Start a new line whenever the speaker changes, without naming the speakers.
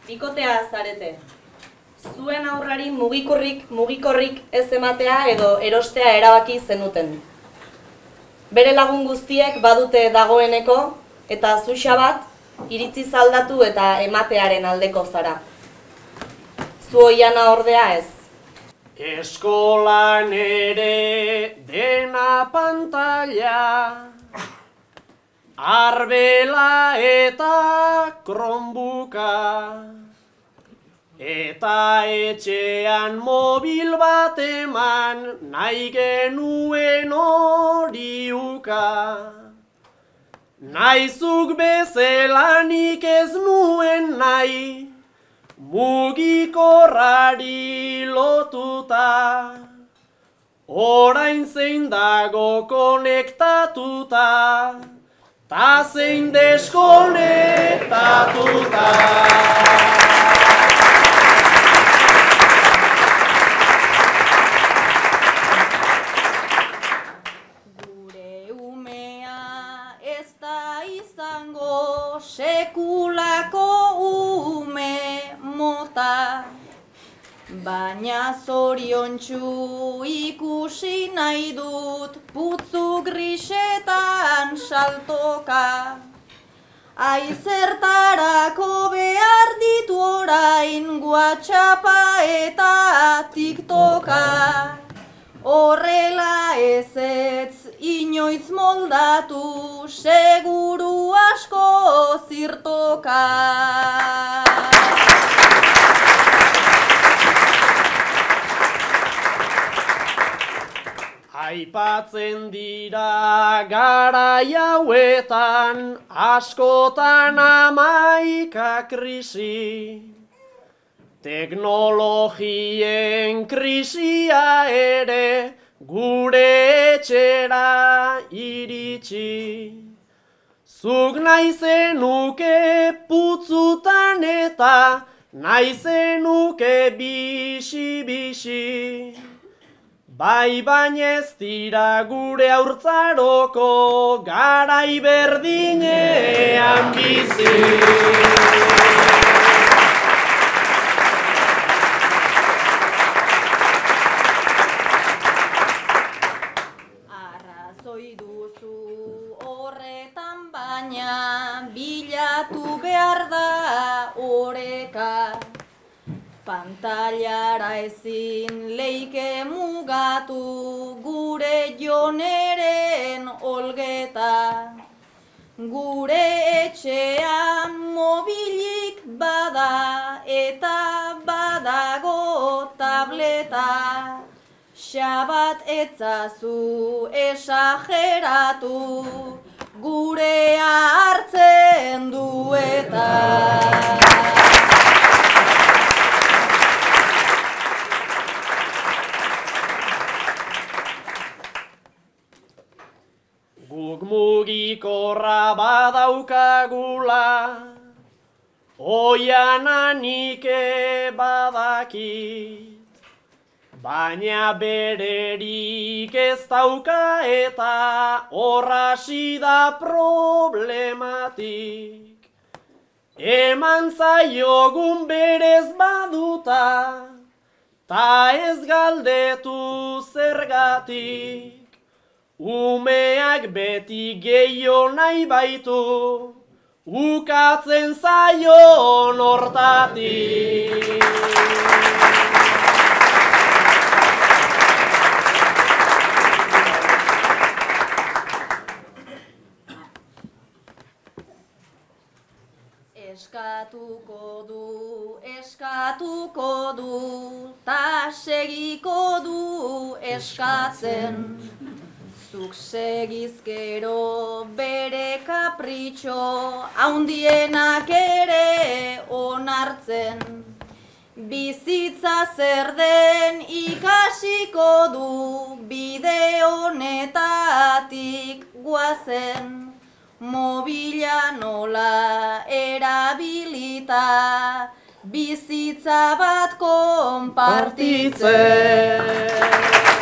Bikotea zarete. Zuen aurrari mugikorrik ez ematea edo erostea erabaki zenuten. Bere lagun guztiek badute dagoeneko eta zuxa bat iritzi zaldatu eta ematearen aldeko zara. Zu oiana ordea ez.
Eskolan ere dena pantalla, arbela eta kronbuka, eta etxean mobil bat eman nahi genuen hori uka. Naizuk bezelanik ez nuen nahi, mugikorrari lotuta, orain zein dago konektatuta, ta zein deskonektatuta.
Gure umea ez da izango sekulako ume mota, baina zoriontsu ikusi nahi dut putzu grisetan saltoka. Aizertarako behar ditu orain WhatsAppa eta TikToka. Horrela ezetz inoiz moldatu, seguru asko zirtoka.
Aipatzen dira garai hauetan askotan 11 krisi, teknologien krisia ere gure etxera iritsi. Zuk nahi zenuke putzutan eta nahi zenuke bixi-bixi. Bai baina ez dira gure haurtzaroko garai berdinean bizi.
Arrazoi duzu horretan baina bilatu behar da oreka. Pantailara ezin leike mugatu gure joneren olgeta. Gure etxean mobilik bada eta badago tableta. Xabat etzazu esageratu, gurea hartzen du eta.
Guk mugikorra badaukagula, oiananik badakit, baina bererik ez dauka eta horrasi da problematik. Eman zaiogun berez baduta, ta ez galdetu zergatik. Umeak beti gehiago nahi baitu, ukatzen zaion hortatik.
Eskatuko du, ta segiko du eskatzen. Zuk segizkero bere kapritxo, haundienak ere onartzen. Bizitza zer den ikasiko du, bide honetatik guazen. Mobila nola erabilita, bizitza bat konpartitzen.